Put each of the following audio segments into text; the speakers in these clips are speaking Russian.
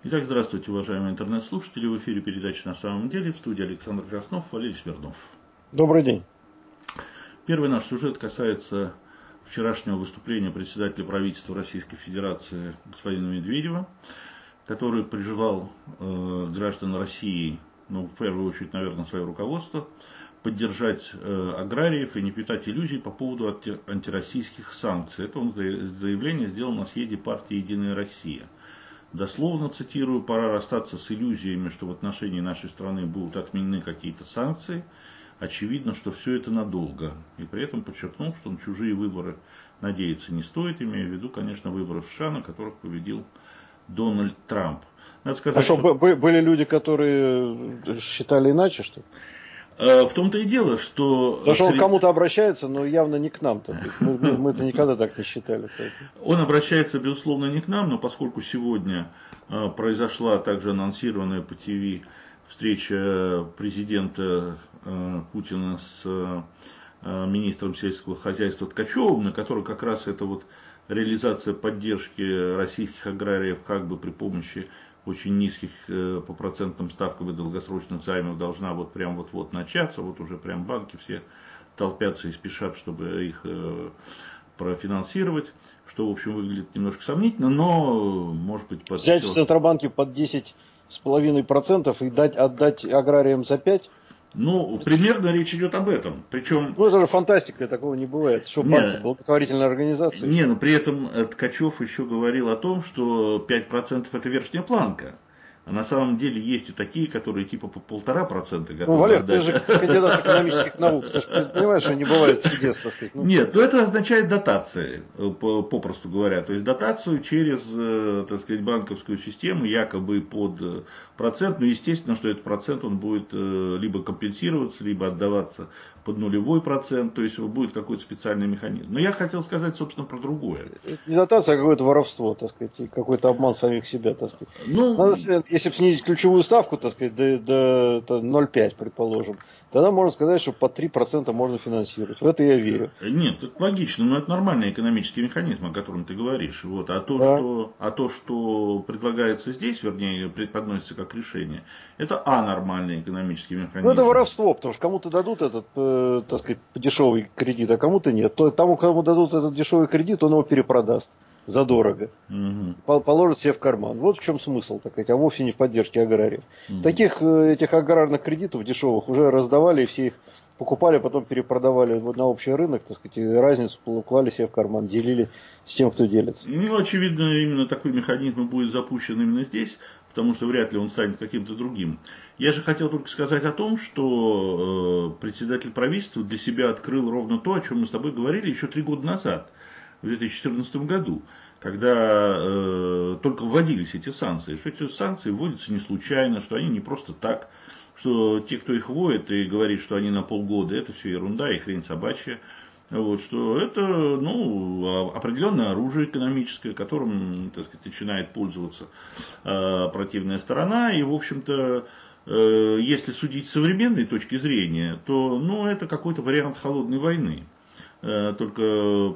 Итак, здравствуйте, уважаемые интернет-слушатели. В эфире передача «На самом деле», в студии Александр Краснов, Валерий Смирнов. Добрый день. Первый наш сюжет касается вчерашнего выступления председателя правительства Российской Федерации господина Медведева, который призывал граждан России, в первую очередь, наверное, свое руководство, поддержать аграриев и не питать иллюзий по поводу антироссийских санкций. Это он заявление сделал на съезде партии «Единая Россия». Дословно цитирую: «Пора расстаться с иллюзиями, что в отношении нашей страны будут отменены какие-то санкции. Очевидно, что все это надолго». И при этом подчеркнул, что на чужие выборы надеяться не стоит, имея в виду, конечно, выборы в США, на которых победил Дональд Трамп. Надо сказать, были люди, которые считали иначе, что ли? В том-то и дело, что... Потому что он кому-то обращается, но явно не к нам-то. Мы-то никогда так не считали. Он обращается, безусловно, не к нам, но поскольку сегодня произошла также анонсированная по ТВ встреча президента Путина с министром сельского хозяйства Ткачевым, на которой как раз это вот реализация поддержки российских аграриев как бы при помощи очень низких по процентным ставкам и долгосрочных займов должна вот прям вот начаться, вот уже прям банки все толпятся и спешат, чтобы их профинансировать, что, в общем, выглядит немножко сомнительно, но, может быть... Взять в Центробанке под 10,5% и отдать аграриям за 5%? Ну, примерно речь идет об этом. Причем... Ну, это же фантастика, такого не бывает. Что банки, благотворительная организация? Не, но при этом Ткачев еще говорил о том, что 5% это верхняя планка. А на самом деле есть и такие, которые типа по 1,5% готовы. Ну, Валер, ты же кандидат экономических наук, ты же понимаешь, что не бывает чудес, так сказать. Нет, это означает дотации, попросту говоря. То есть дотацию через, так сказать, банковскую систему, якобы под процент. Но естественно, что этот процент он будет либо компенсироваться, либо отдаваться под 0%. То есть будет какой-то специальный механизм. Но я хотел сказать, собственно, про другое. Это не дотация, а какое-то воровство, так сказать, и какой-то обман самих себя, так сказать. Надо, если бы снизить ключевую ставку, так сказать, до 0,5, предположим, тогда можно сказать, что по 3% можно финансировать. В это я верю. Нет, это логично, но это нормальный экономический механизм, о котором ты говоришь. Вот. А то, что предлагается здесь, вернее, преподносится как решение, это анормальный экономический механизм. Ну, это воровство, потому что кому-то дадут этот, так сказать, дешевый кредит, а кому-то нет. Тому, кому дадут этот дешевый кредит, он его перепродаст задорого. Положит себе в карман. Вот в чем смысл, так сказать, а вовсе не в поддержке аграриев. Таких этих аграрных кредитов дешевых уже раздавали, и все их покупали, потом перепродавали на общий рынок, так сказать, и разницу клали себе в карман, делили с тем, кто делится. Ну, очевидно, именно такой механизм будет запущен именно здесь, потому что вряд ли он станет каким-то другим. Я же хотел только сказать о том, что председатель правительства для себя открыл ровно то, о чем мы с тобой говорили еще 3 года назад, в 2014 году, когда только вводились эти санкции, что эти санкции вводятся не случайно, что они не просто так, что те, кто их вводит и говорит, что они на полгода, это все ерунда и хрень собачья. Вот, что это определенное оружие экономическое, которым, так сказать, начинает пользоваться противная сторона. И, в общем-то, если судить с современной точки зрения, то это какой-то вариант холодной войны. Только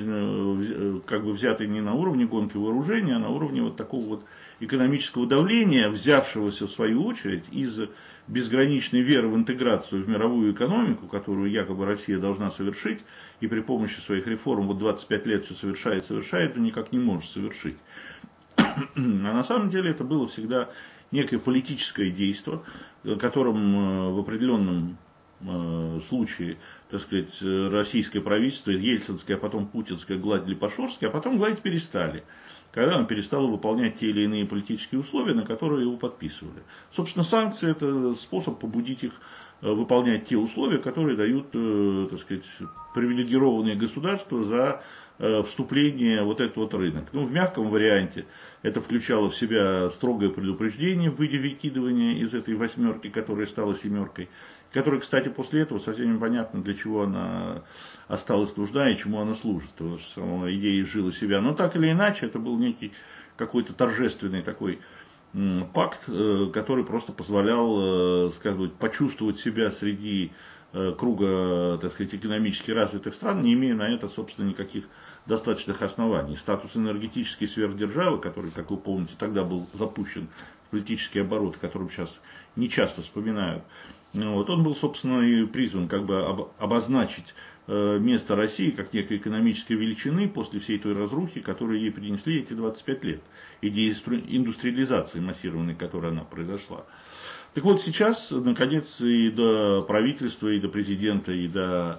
как бы взятый не на уровне гонки вооружения, а на уровне вот такого вот экономического давления, взявшегося в свою очередь из безграничной веры в интеграцию в мировую экономику, которую якобы Россия должна совершить, и при помощи своих реформ вот 25 лет все совершает, но никак не может совершить. А на самом деле это было всегда некое политическое действие, которым в определенном случае, так сказать, российское правительство, ельцинское, а потом путинское гладили по шерстке, а потом гладить перестали, когда он перестал выполнять те или иные политические условия, на которые его подписывали. Собственно, санкции – это способ побудить их выполнять те условия, которые дают, так сказать, привилегированные государства за вступление вот этот вот рынок. В мягком варианте это включало в себя строгое предупреждение в виде выкидывания из этой восьмерки, которая стала семеркой, которая, кстати, после этого совсем непонятно, для чего она осталась нужна и чему она служит, потому что сама идея изжила себя. Но так или иначе, это был некий какой-то торжественный такой пакт, который просто позволял, скажем, почувствовать себя среди круга, так сказать, экономически развитых стран, не имея на это, собственно, никаких достаточных оснований. Статус энергетической сверхдержавы, который, как вы помните, тогда был запущен в политический оборот, о котором сейчас не часто вспоминают, вот, он был, собственно, и призван как бы обозначить место России как некой экономической величины после всей той разрухи, которую ей принесли эти 25 лет, и деиндустриализации массированной, которая она произошла. Так вот, сейчас, наконец, и до правительства, и до президента, и до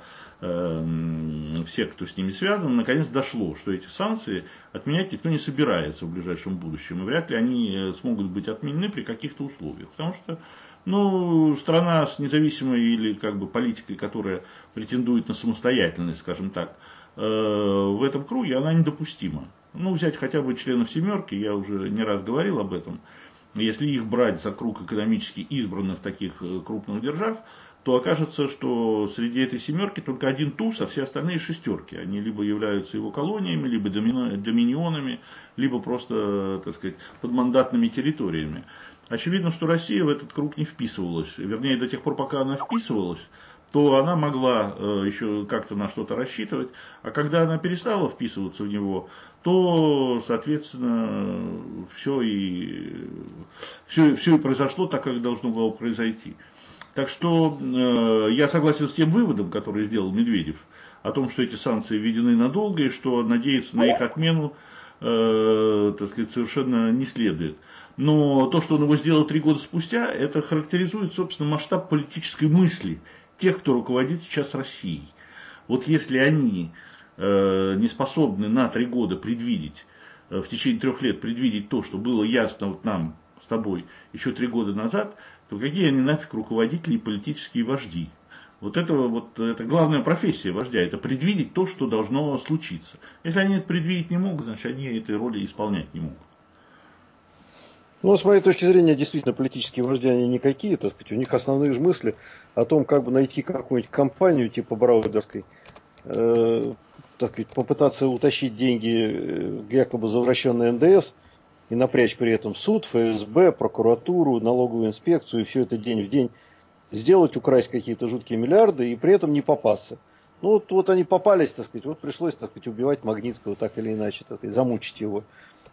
всех, кто с ними связан, наконец дошло, что эти санкции отменять никто не собирается в ближайшем будущем. И вряд ли они смогут быть отменены при каких-то условиях. Потому что страна с независимой или как бы политикой, которая претендует на самостоятельность, скажем так, в этом круге, она недопустима. Взять хотя бы членов «семерки», я уже не раз говорил об этом. Если их брать за круг экономически избранных таких крупных держав, то окажется, что среди этой «семерки» только один туз, а все остальные шестерки. Они либо являются его колониями, либо доминионами, либо просто, так сказать, подмандатными территориями. Очевидно, что Россия в этот круг не вписывалась. Вернее, до тех пор, пока она вписывалась, то она могла еще как-то на что-то рассчитывать. А когда она перестала вписываться в него, то, соответственно, все и произошло так, как должно было произойти. Так что я согласен с тем выводом, который сделал Медведев, о том, что эти санкции введены надолго и что надеяться на их отмену, так сказать, совершенно не следует. Но то, что он его сделал 3 года спустя, это характеризует, собственно, масштаб политической мысли тех, кто руководит сейчас Россией. Вот если они не способны на 3 года предвидеть, в течение 3 лет предвидеть то, что было ясно вот нам с тобой еще 3 года назад, то какие они нафиг руководители и политические вожди? Это главная профессия вождя, это предвидеть то, что должно случиться. Если они это предвидеть не могут, значит они этой роли исполнять не могут. С моей точки зрения, действительно, политические вожди, они никакие, так сказать, у них основные же мысли о том, как бы найти какую-нибудь компанию типа Браудерской, так сказать, попытаться утащить деньги якобы за возвращенный НДС и напрячь при этом суд, ФСБ, прокуратуру, налоговую инспекцию, и все это день в день сделать, украсть какие-то жуткие миллиарды и при этом не попасться. Вот они попались, так сказать, вот пришлось, так сказать, убивать Магнитского так или иначе, так сказать, замучить его.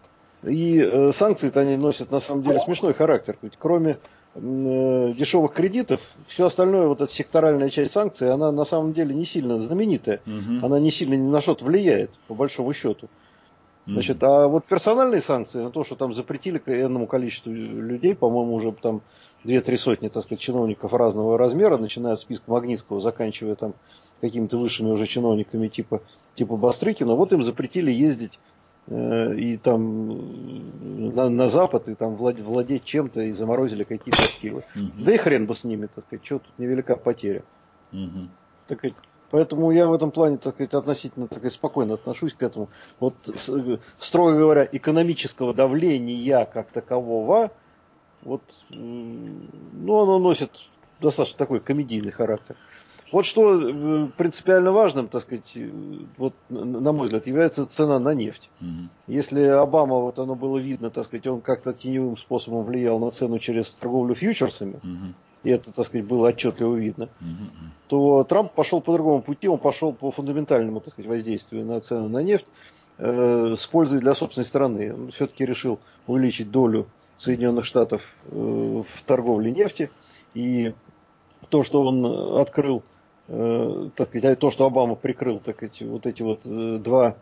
И санкции-то они носят на самом деле смешной характер. Ведь кроме дешевых кредитов, все остальное, вот эта секторальная часть санкций, она на самом деле не сильно знаменитая. Она не сильно ни на что влияет, по большому счету. Значит, а вот персональные санкции, на то, что там запретили энному количеству людей, по-моему, уже там 2-3 сотни, так сказать, чиновников разного размера, начиная от списка Магнитского, заканчивая там какими-то высшими уже чиновниками типа Бастрыкина, вот им запретили ездить и там на Запад, и там владеть чем-то, и заморозили какие-то активы. Да и хрен бы с ними, так сказать, что тут невелика потеря. Так сказать, поэтому я в этом плане, так сказать, относительно так сказать, спокойно отношусь к этому. Вот, строго говоря, экономического давления как такового, вот, оно носит достаточно такой комедийный характер. Вот что принципиально важным, так сказать, вот, на мой взгляд, является цена на нефть. Если Обама, вот оно было видно, так сказать, он как-то теневым способом влиял на цену через торговлю фьючерсами, и это, так сказать, было отчетливо видно, то Трамп пошел по другому пути, он пошел по фундаментальному, так сказать, воздействию на цены на нефть с пользой для собственной страны. Он все-таки решил увеличить долю Соединенных Штатов в торговле нефти, и то, что он открыл, так сказать, то, что Обама прикрыл, так сказать, вот эти вот два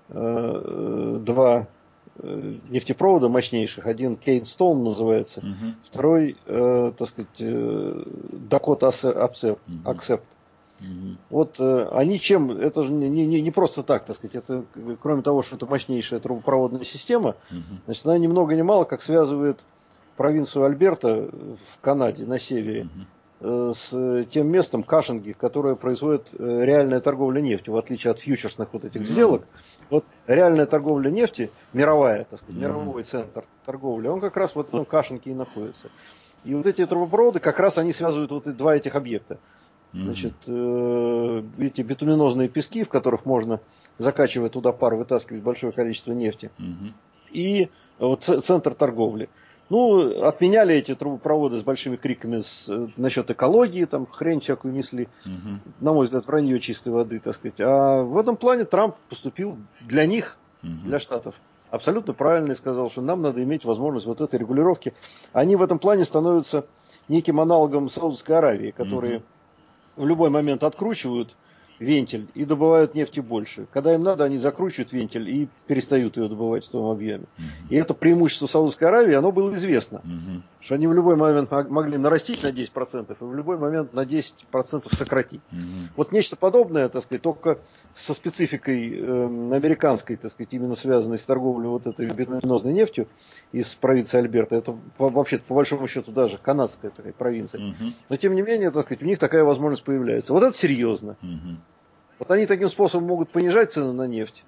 нефтепровода мощнейших. Один Кейнстоун называется, второй, так сказать, Дакота Аксепт. Вот они чем, это же не просто так, так сказать, это, кроме того, что это мощнейшая трубопроводная система, значит, она ни много ни мало как связывает провинцию Альберта в Канаде на севере с тем местом Кашинги, которое производит реальная торговля нефтью, в отличие от фьючерсных вот этих сделок. Вот реальная торговля нефти, мировая, так сказать, мировой центр торговли, он как раз вот в этом Кашинге и находится. И вот эти трубопроводы, как раз они связывают вот два этих объекта. Значит, эти битуминозные пески, в которых можно, закачивая туда пар, вытаскивать большое количество нефти. И вот центр торговли. Ну, отменяли эти трубопроводы с большими криками насчет экологии, там хрень всякую несли. На мой взгляд, вранье чистой воды, так сказать. А в этом плане Трамп поступил для них, для Штатов, абсолютно правильно и сказал, что нам надо иметь возможность вот этой регулировки. Они в этом плане становятся неким аналогом Саудовской Аравии, которые в любой момент откручивают вентиль и добывают нефти больше. Когда им надо, они закручивают вентиль и перестают ее добывать в том объеме. И это преимущество Саудовской Аравии, оно было известно. Что они в любой момент могли нарастить на 10% и в любой момент на 10% сократить. Вот нечто подобное, так сказать, только со спецификой американской, так сказать, именно связанной с торговлей вот этой битуминозной нефтью из провинции Альберта. Это вообще по большому счету даже канадская такая провинция. Но тем не менее, так сказать, у них такая возможность появляется. Вот это серьезно. Вот они таким способом могут понижать цену на нефть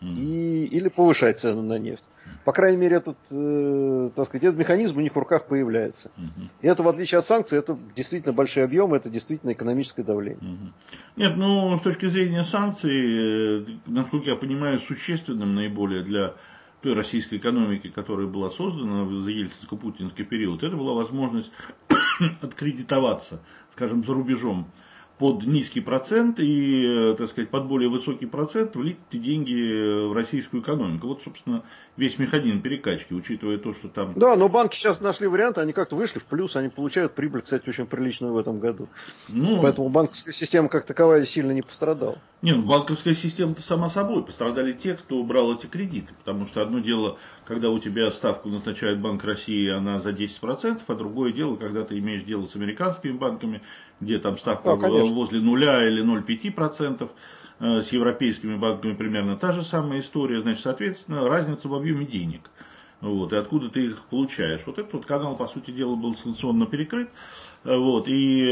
или повышать цену на нефть. По крайней мере, так сказать, этот механизм у них в руках появляется. И это, в отличие от санкций, это действительно большие объемы, это действительно экономическое давление. Нет, ну, с точки зрения санкций, насколько я понимаю, существенным наиболее для той российской экономики, которая была создана в ельцинско-путинский период, это была возможность откредитоваться, скажем, за рубежом под низкий процент и, так сказать, под более высокий процент влить эти деньги в российскую экономику. Вот, собственно, весь механизм перекачки, учитывая то, что там... Да, но банки сейчас нашли варианты, они как-то вышли в плюс, они получают прибыль, кстати, очень приличную в этом году. Поэтому банковская система как таковая сильно не пострадала. Не, ну банковская система-то сама собой. Пострадали те, кто брал эти кредиты. Потому что одно дело, когда у тебя ставку назначает Банк России, она за 10%, а другое дело, когда ты имеешь дело с американскими банками, где там ставка возле 0 или 0,5%. С европейскими банками примерно та же самая история. Значит, соответственно, разница в объеме денег. Вот, и откуда ты их получаешь. Вот этот вот канал, по сути дела, был санкционно перекрыт. Вот,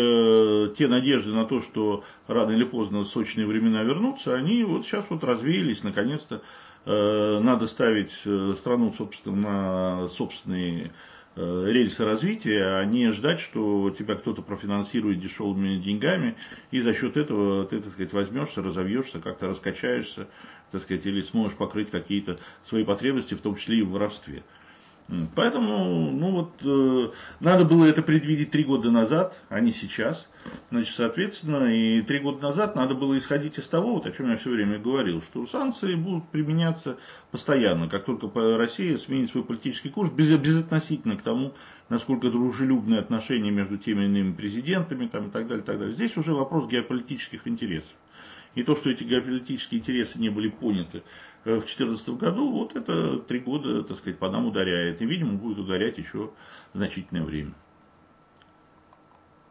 и те надежды на то, что рано или поздно сочные времена вернутся, они вот сейчас вот развеялись. Наконец-то надо ставить страну, собственно, на собственные рельсы развития, а не ждать, что тебя кто-то профинансирует дешевыми деньгами, и за счет этого ты, так сказать, возьмешься, разовьешься, как-то раскачаешься, так сказать, или сможешь покрыть какие-то свои потребности, в том числе и в воровстве. Поэтому, ну вот, надо было это предвидеть 3 года назад, а не сейчас. Значит, соответственно, и 3 года назад надо было исходить из того, вот о чем я все время говорил, что санкции будут применяться постоянно, как только Россия сменит свой политический курс, безотносительно к тому, насколько дружелюбные отношения между теми или иными президентами там, и так далее, так далее. Здесь уже вопрос геополитических интересов. И то, что эти геополитические интересы не были поняты в 2014 году, вот это 3 года, так сказать, по нам ударяет. И, видимо, будет ударять еще значительное время.